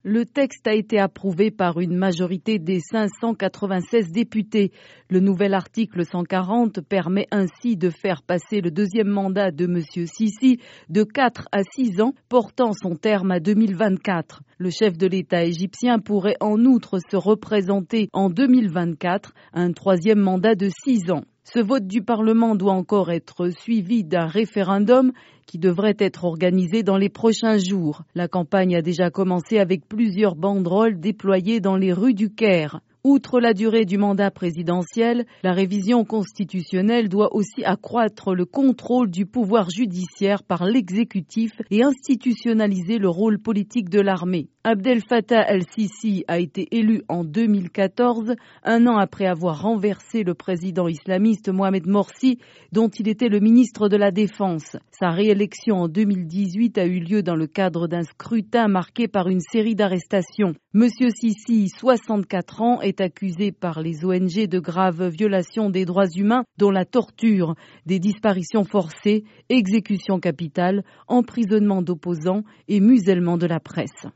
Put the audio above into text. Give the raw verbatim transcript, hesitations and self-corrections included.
Le texte a été approuvé par une majorité des cinq cent quatre-vingt-seize députés. Le nouvel article cent quarante permet ainsi de faire passer le deuxième mandat de M. Sisi de quatre à six ans, portant son terme à deux mille vingt-quatre. Le chef de l'État égyptien pourrait en outre se représenter en deux mille vingt-quatre un troisième mandat de six ans. Ce vote du Parlement doit encore être suivi d'un référendum qui devrait être organisé dans les prochains jours. La campagne a déjà commencé avec plusieurs banderoles déployées dans les rues du Caire. Outre la durée du mandat présidentiel, la révision constitutionnelle doit aussi accroître le contrôle du pouvoir judiciaire par l'exécutif et institutionnaliser le rôle politique de l'armée. Abdel Fattah el-Sisi a été élu en deux mille quatorze, un an après avoir renversé le président islamiste Mohamed Morsi, dont il était le ministre de la Défense. Sa réélection en deux mille dix-huit a eu lieu dans le cadre d'un scrutin marqué par une série d'arrestations. Monsieur Sisi, soixante-quatre ans, est accusé par les O N G de graves violations des droits humains, dont la torture, des disparitions forcées, exécutions capitales, emprisonnement d'opposants et musellement de la presse.